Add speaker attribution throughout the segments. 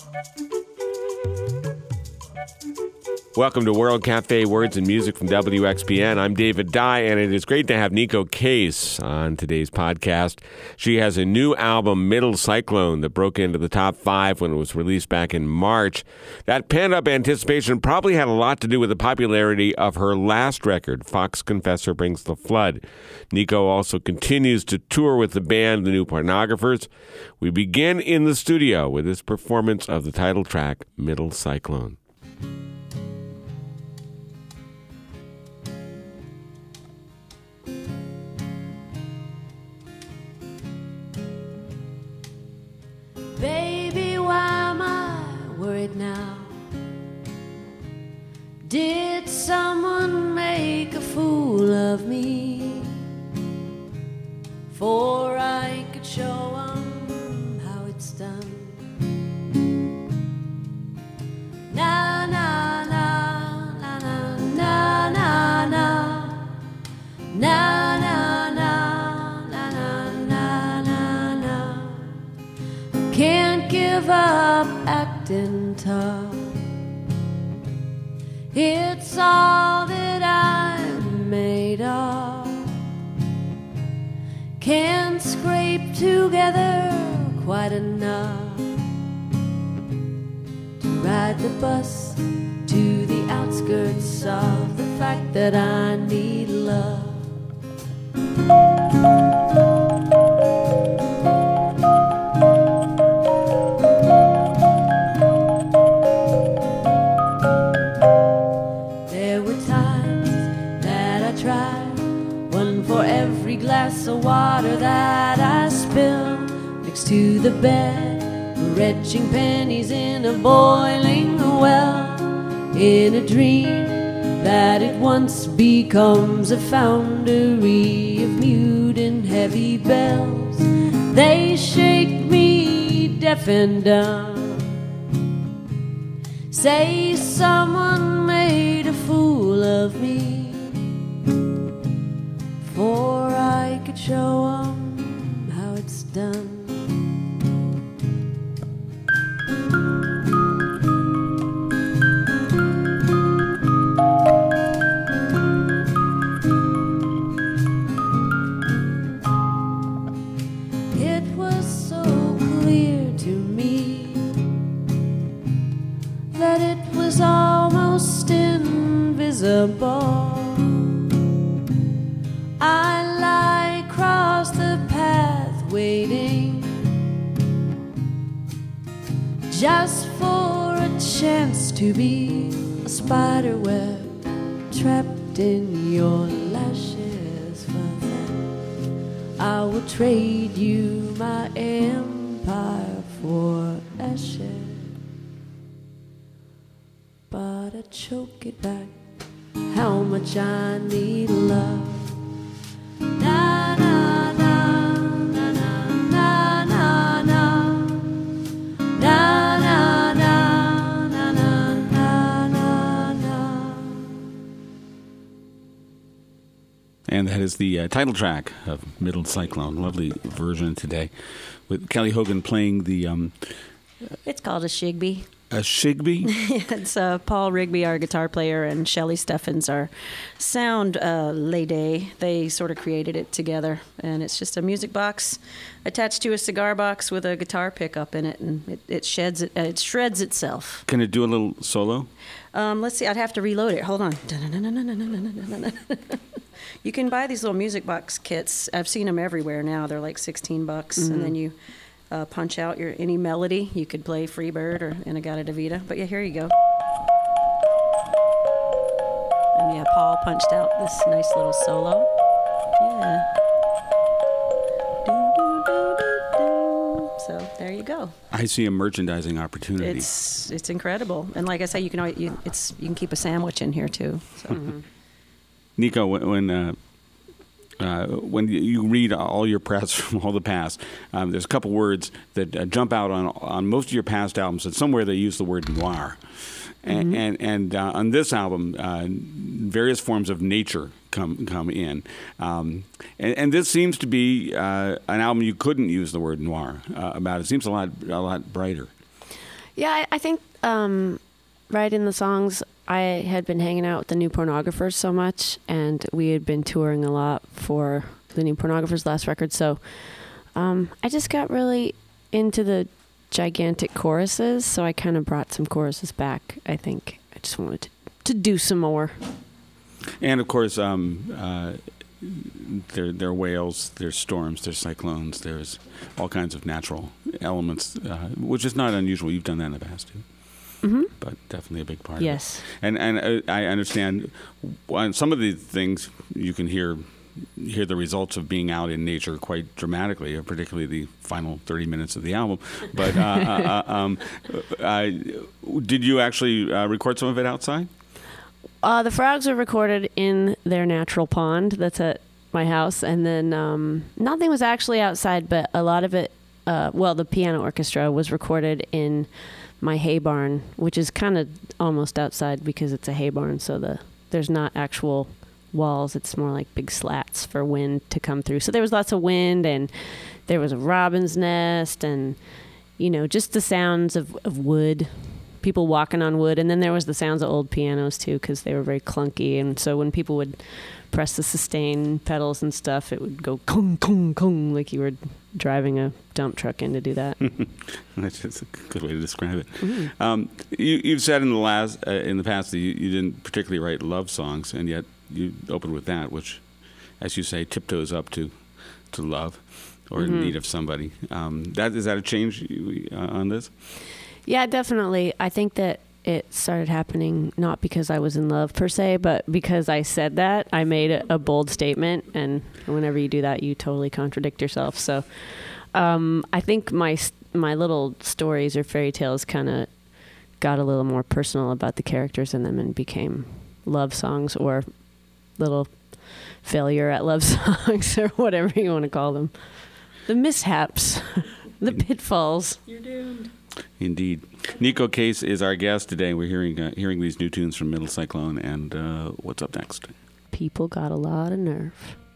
Speaker 1: Welcome to World Cafe Words and Music from WXPN. I'm David Dye, and it is great to have Neko Case on today's podcast. She has a new album, Middle Cyclone, that broke into the top 5 when it was released back in March. That pent-up anticipation probably had a lot to do with the popularity of her last record, Fox Confessor Brings the Flood. Neko also continues to tour with the band, The New Pornographers. We begin in the studio with his performance of the title track, Middle Cyclone.
Speaker 2: Baby, why am I worried now? Did someone make a fool of me? For I could show 'em how it's done. Na na na na na na na na na na na na na na. Can't give up acting tough. It's all that I'm made of. Can't scrape together quite enough to ride the bus to the outskirts of the fact that I need love. There were times that I tried, one for every glass of water that I spilled next to the bed, retching pennies in a boiling well, in a dream that at once becomes a foundry of mute and heavy bells. They shake me deaf and dumb, say someone made a fool of me, for I could show 'em how it's done. It was so clear to me that it was almost invisible. I lie across the path waiting just for a chance to be a spider web trapped in your lashes. For that I will trade you my empire for ashes. But I choke it back, how much I need love. Na na na na na na na na na na na na na na.
Speaker 3: And that is the title track of Middle Cyclone. Lovely version today, with Kelly Hogan playing the
Speaker 4: It's called a Shigby.
Speaker 3: a Shigby.
Speaker 4: It's Paul Rigby, our guitar player, and Shelley Steffens, our sound lady. They sort of created it together, and it's just a music box attached to a cigar box with a guitar pickup in it, and it shreds itself.
Speaker 3: Can it do a little solo?
Speaker 4: Let's see. I'd have to reload it. Hold on. You can buy these little music box kits. I've seen them everywhere now. They're like $16,
Speaker 3: Mm-hmm.
Speaker 4: and then you punch out any melody. You could play Freebird or In-A-Gadda-Da-Vida. But yeah, here you go. And yeah, Paul punched out this nice little solo. Yeah. Do-do-do-do-do. So there you go.
Speaker 3: I see a merchandising opportunity.
Speaker 4: It's incredible, and like I say, you can keep a sandwich in here too. So.
Speaker 3: Neko, when you read all your press from all the past, there's a couple words that jump out on most of your past albums. That somewhere they use the word noir, and on this album, various forms of nature come in, and this seems to be an album you couldn't use the word noir about. It seems a lot brighter.
Speaker 5: Yeah, I think writing the songs, I had been hanging out with the New Pornographers so much, and we had been touring a lot for the New Pornographers' last record. So I just got really into the gigantic choruses, so I kind of brought some choruses back. I think I just wanted to do some more.
Speaker 3: And of course, there are whales, there's storms, there's cyclones, there's all kinds of natural elements, which is not unusual. You've done that in the past too.
Speaker 5: Mm-hmm.
Speaker 3: But definitely a big part
Speaker 5: Yes.
Speaker 3: of it. And I understand some of the things you can hear the results of being out in nature quite dramatically, particularly the final 30 minutes of the album. But did you actually record some of it outside?
Speaker 5: The frogs were recorded in their natural pond that's at my house, and then nothing was actually outside, but a lot of it, the piano orchestra was recorded in my hay barn, which is kind of almost outside because it's a hay barn, so there's not actual walls. It's more like big slats for wind to come through. So there was lots of wind, and there was a robin's nest, and just the sounds of wood, people walking on wood, and then there was the sounds of old pianos too, because they were very clunky, and so when people would press the sustain pedals and stuff, it would go kong kong kong like you were driving a dump truck in to do that.
Speaker 3: That's a good way to describe it.
Speaker 5: Mm-hmm.
Speaker 3: You've said in the past that you didn't particularly write love songs, and yet you opened with that, which, as you say, tiptoes up to love or in need of somebody. Is that a change on this?
Speaker 5: Yeah, definitely. I think that it started happening not because I was in love per se, but because I said that. I made a bold statement, and whenever you do that, you totally contradict yourself. So I think my little stories or fairy tales kind of got a little more personal about the characters in them and became love songs or little failure at love songs or whatever you want to call them. The mishaps, the pitfalls.
Speaker 4: You're doomed.
Speaker 3: Indeed. Neko Case is our guest today. We're hearing these new tunes from Middle Cyclone, and what's up next?
Speaker 5: People got a lot of nerve.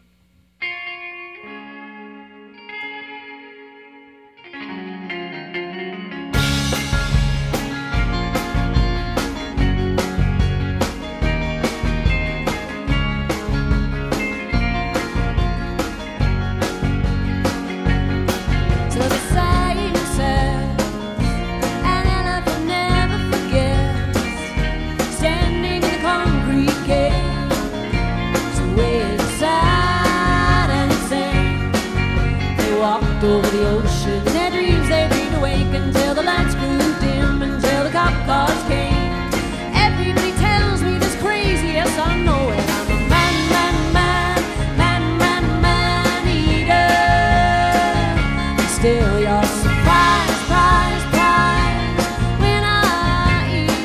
Speaker 2: Over the ocean, their dreams they dreamed awake until the lights grew dim, until the cop cars came. Everybody tells me this crazy, yes I know it. I'm a man eater. Still you're surprised, when I eat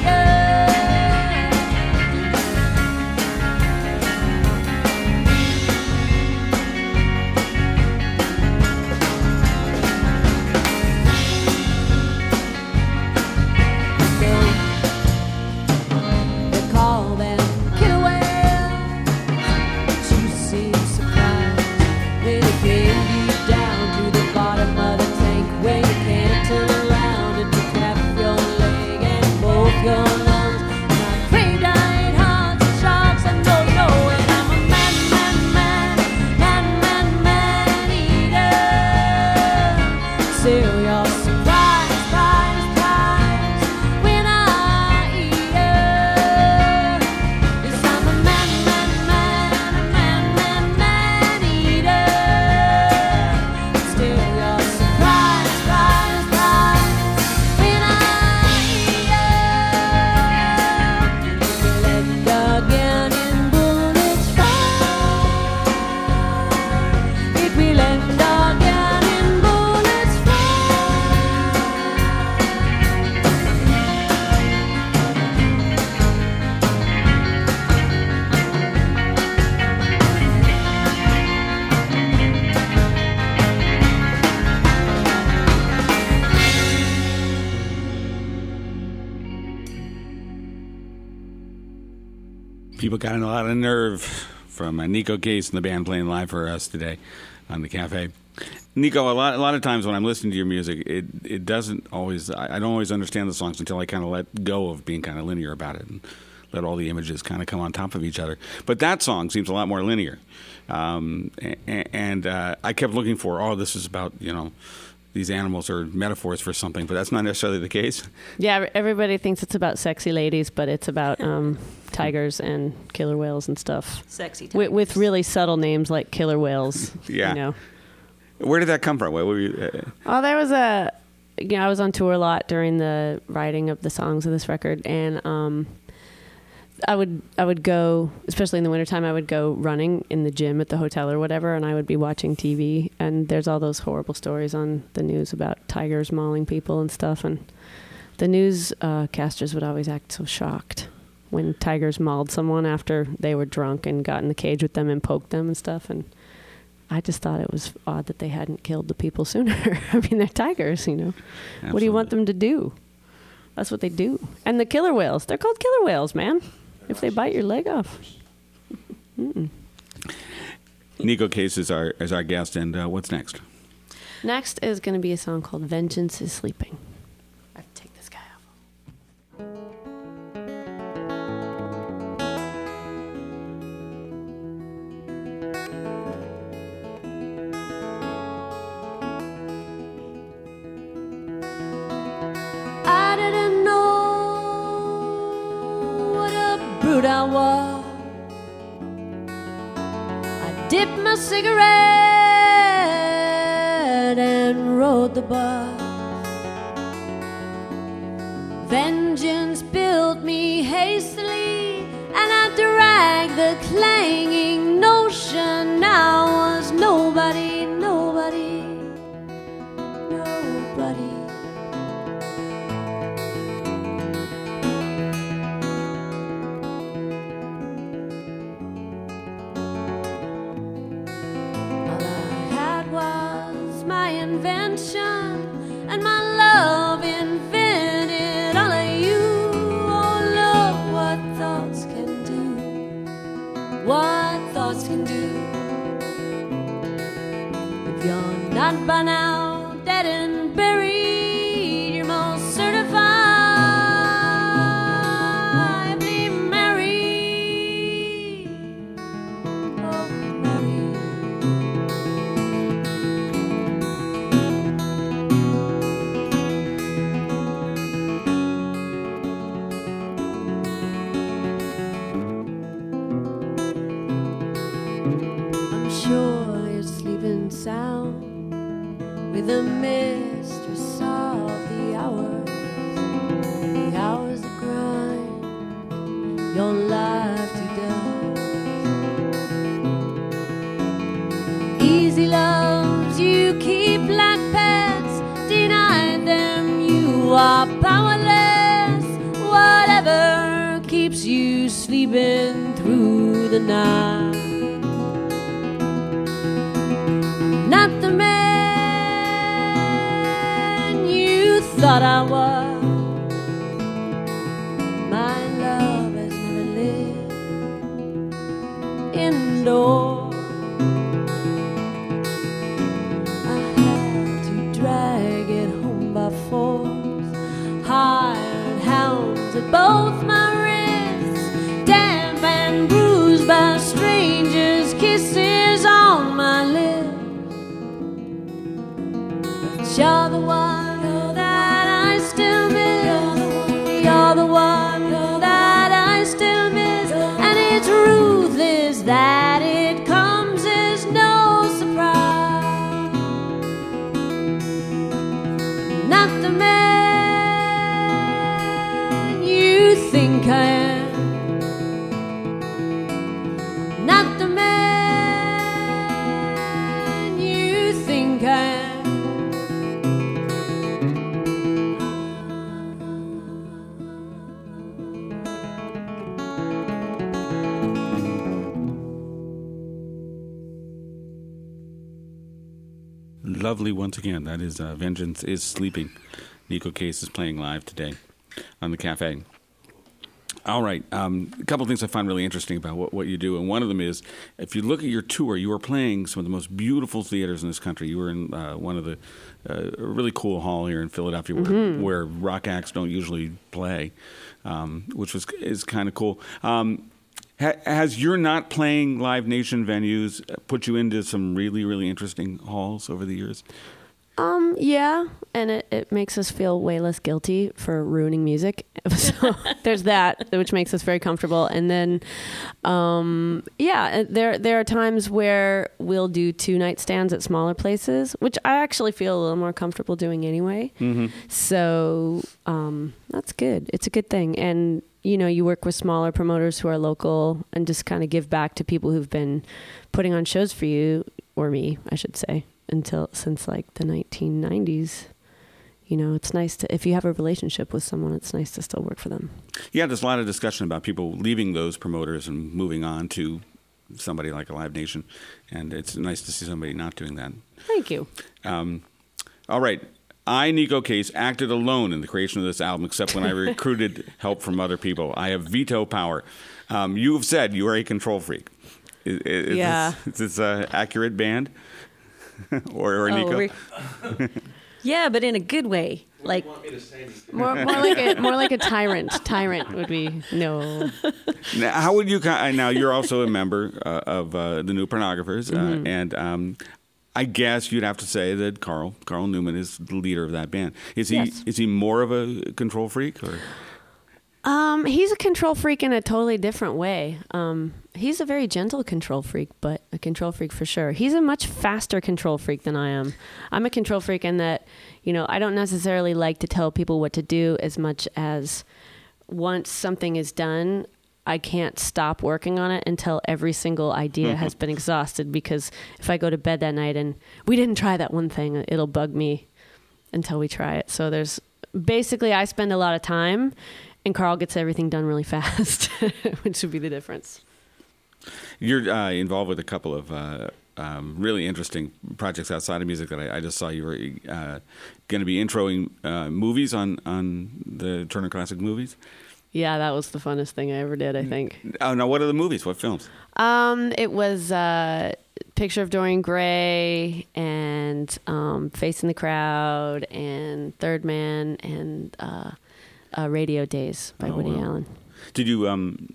Speaker 3: People got a lot of nerve from Neko Case and the band playing live for us today on the Cafe. Nico, a lot of times when I'm listening to your music, it doesn't always. I don't always understand the songs until I kind of let go of being kind of linear about it and let all the images kind of come on top of each other. But that song seems a lot more linear, and I kept looking for, this is about these animals are metaphors for something, but that's not necessarily the case.
Speaker 5: Yeah, everybody thinks it's about sexy ladies, but it's about tigers and killer whales and stuff.
Speaker 4: Sexy tigers.
Speaker 5: With really subtle names like killer whales.
Speaker 3: Yeah. Where did that come from? Where were you?
Speaker 5: There was I was on tour a lot during the writing of the songs of this record, and I would go, especially in the wintertime, I would go running in the gym at the hotel or whatever, and I would be watching TV, and there's all those horrible stories on the news about tigers mauling people and stuff, and the newscasters would always act so shocked when tigers mauled someone after they were drunk and got in the cage with them and poked them and stuff, and I just thought it was odd that they hadn't killed the people sooner. I mean, they're tigers,
Speaker 3: Absolutely.
Speaker 5: What do you want them to do? That's what they do. And the killer whales, they're called killer whales, man. If they bite your leg off.
Speaker 3: Neko Case is our guest, and what's next?
Speaker 5: Next is going to be a song called Vengeance is Sleeping. I have to take this guy off.
Speaker 2: I didn't know what a brute I was. I dipped my cigarette and rode the bus. Vengeance built me hastily, and I dragged the clanging notion. I was nobody, nobody, nobody. Invention, and my love invented all of you. Oh, look what thoughts can do, what thoughts can do. If you're not by now dead and buried, you're most certifiably married. Oh, married. Sure you're sleeping sound with the mistress of the hours that grind your life to dust. Easy loves you keep like pets, deny them you are powerless. Whatever keeps you sleeping through the night. Not the man you thought I was. My love has never lived indoors. I had to drag it home by force. Hired hounds at both my wrists, damp and bruised by strangers' kisses on my lips. You're the one that I still miss. You're the one that I still miss. And it's ruthless that it comes as no surprise. Not the man you think I am. Not the man you think I am.
Speaker 3: Lovely once again. That is Vengeance is Sleeping. Neko Case is playing live today on the Cafe. All right. A couple of things I find really interesting about what you do, and one of them is, if you look at your tour, you are playing some of the most beautiful theaters in this country. You were in one of the a really cool hall here in Philadelphia, where rock acts don't usually play, which is kind of cool. Has your not playing Live Nation venues put you into some really, really interesting halls over the years?
Speaker 5: Yeah, and it makes us feel way less guilty for ruining music. So there's that, which makes us very comfortable. And then, there are times where we'll do 2-night stands at smaller places, which I actually feel a little more comfortable doing anyway. Mm-hmm. So that's good. It's a good thing. And, you work with smaller promoters who are local and just kind of give back to people who've been putting on shows for you, or me, I should say. Since like the 1990s, it's nice to, if you have a relationship with someone, it's nice to still work for them.
Speaker 3: Yeah, there's a lot of discussion about people leaving those promoters and moving on to somebody like a Live Nation, and it's nice to see somebody not doing that.
Speaker 5: Thank you.
Speaker 3: All right. I, Neko Case, acted alone in the creation of this album, except when I recruited help from other people. I have veto power. You have said you are a control freak. Is this an accurate band? or Neko?
Speaker 4: Yeah, but in a good way. Like
Speaker 5: more like a tyrant. Tyrant would be no.
Speaker 3: Now, how would you? Now you're also a member of the New Pornographers, and I guess you'd have to say that Carl Newman is the leader of that band. Is he?
Speaker 5: Yes.
Speaker 3: Is he more of a control freak, or?
Speaker 5: He's a control freak in a totally different way. He's a very gentle control freak, but a control freak for sure. He's a much faster control freak than I am. I'm a control freak in that, I don't necessarily like to tell people what to do as much as once something is done, I can't stop working on it until every single idea has been exhausted, because if I go to bed that night and we didn't try that one thing, it'll bug me until we try it. So basically I spend a lot of time, and Carl gets everything done really fast, which would be the difference.
Speaker 3: You're involved with a couple of really interesting projects outside of music that I just saw. You were going to be introing movies on the Turner Classic Movies.
Speaker 5: Yeah, that was the funnest thing I ever did, I think.
Speaker 3: Oh, now what are the movies? What films?
Speaker 5: It was Picture of Dorian Gray and Facing the Crowd and Third Man and Radio Days by Woody Allen.
Speaker 3: Did you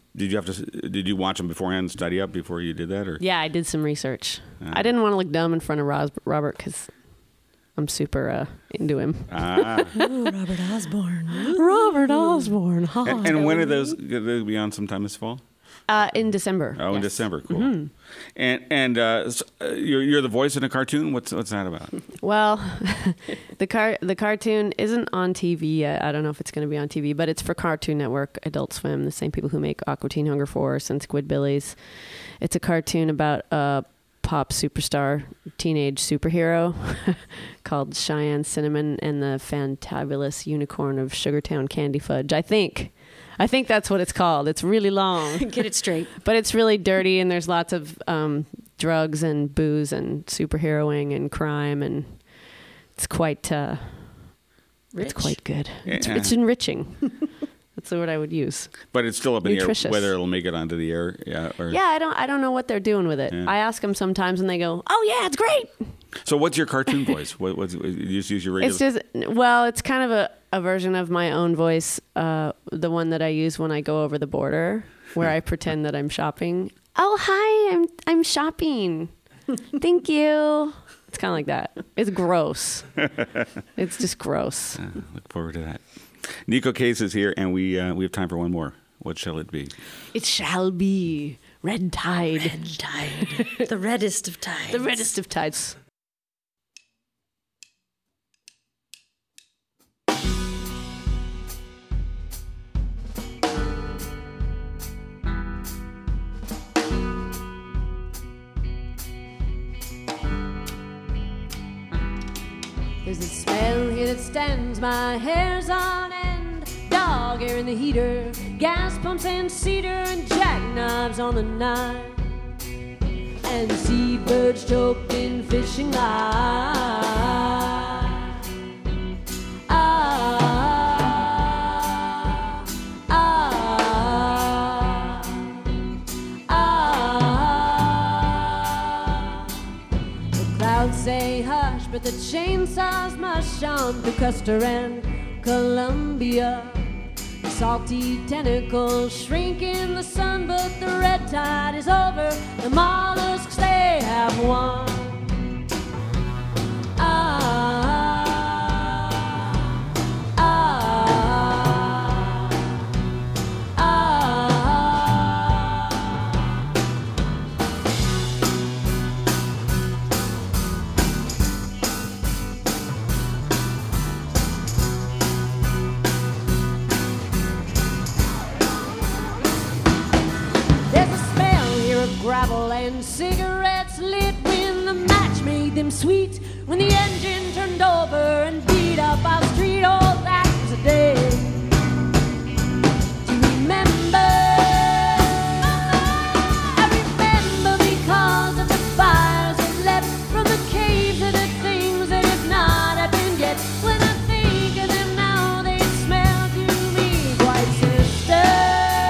Speaker 3: watch them beforehand and study up before you did that? Or?
Speaker 5: Yeah, I did some research. I didn't want to look dumb in front of Robert because I'm super into him.
Speaker 4: Ooh, Robert Osborne.
Speaker 5: Robert Osborne.
Speaker 3: And when are those going to be on sometime this fall?
Speaker 5: In December.
Speaker 3: Oh, yes. In December. Cool. Mm-hmm. And you're the voice in a cartoon. What's that about?
Speaker 5: Well, the cartoon isn't on TV yet. I don't know if it's going to be on TV, but it's for Cartoon Network, Adult Swim, the same people who make Aqua Teen Hunger Force and Squidbillies. It's a cartoon about a pop superstar teenage superhero called Cheyenne Cinnamon and the Fantabulous Unicorn of Sugartown Candy Fudge. I think that's what it's called. It's really long.
Speaker 4: Get it straight.
Speaker 5: But it's really dirty, and there's lots of drugs and booze and superheroing and crime, and it's quite it's quite good. It's enriching. That's the word I would use.
Speaker 3: But it's still up in the air whether it'll make it onto the air.
Speaker 5: I don't know what they're doing with it. Yeah. I ask them sometimes, and they go, "Oh yeah, it's great."
Speaker 3: So what's your cartoon voice? You just use your regular?
Speaker 5: It's kind of a version of my own voice, the one that I use when I go over the border, where I pretend that I'm shopping. Oh, hi, I'm shopping. Thank you. It's kind of like that. It's gross. It's just gross.
Speaker 3: Look forward to that. Neko Case is here, and we have time for one more. What shall it be?
Speaker 5: It shall be Red Tide.
Speaker 4: Red Tide. The reddest of tides.
Speaker 5: The reddest of tides.
Speaker 2: There's a smell here that stands my hair's on end. Dog air in the heater, gas pumps and cedar, and jackknives on the night, and seabirds choked in fishing line. that the chainsaws must shine through Custer and Columbia. Salty tentacles shrink in the sun, but the red tide is over. The mollusks, they have won. Gravel and cigarettes lit when the match made them sweet. When the engine turned over and beat up our street, oh, that was a day to remember. I remember because of the fires that leapt from the caves of the things that have not happened yet. When I think of them now, they smell to me quite sister.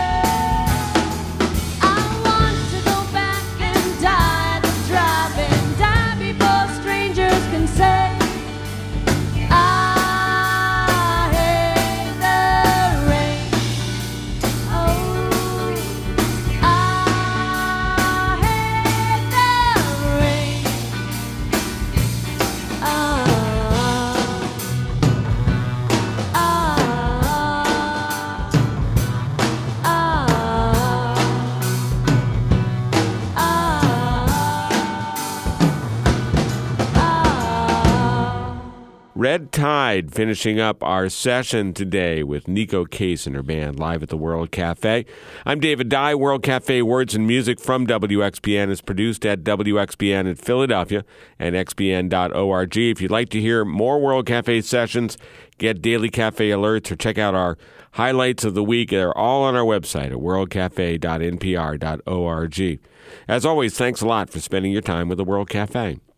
Speaker 1: Red Tide finishing up our session today with Neko Case and her band live at the World Cafe. I'm David Dye. World Cafe Words and Music from WXPN is produced at WXPN in Philadelphia and xpn.org. If you'd like to hear more World Cafe sessions, get daily cafe alerts, or check out our highlights of the week, they're all on our website at worldcafe.npr.org. As always, thanks a lot for spending your time with the World Cafe.